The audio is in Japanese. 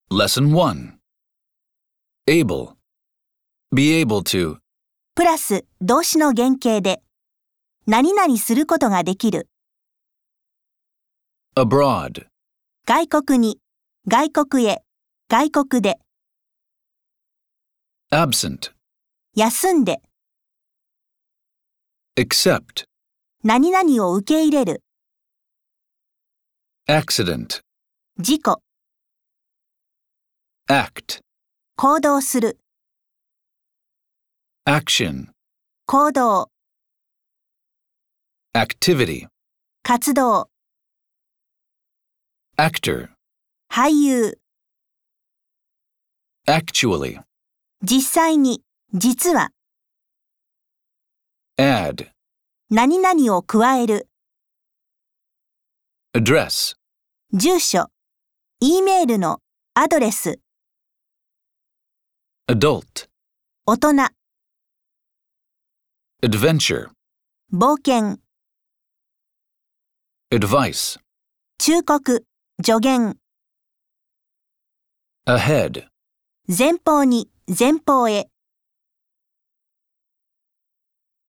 Lesson 1 Able Be able to プラス動詞の原型で何々することができる。 Abroad 外国に、外国へ、外国で。 Absent 休んで。 Accept 何々を受け入れる。 Accident 事故。 Act 行動する。 Action 行動。 Activity 活動。 Actor 俳優。 Actually 実際に、実は。 Add 何々を加える。 Address 住所。 E メールのアドレス。 Adult 大人。 Adventure 冒険。 Advice 忠告。助言。 Ahead 前方に、前方へ。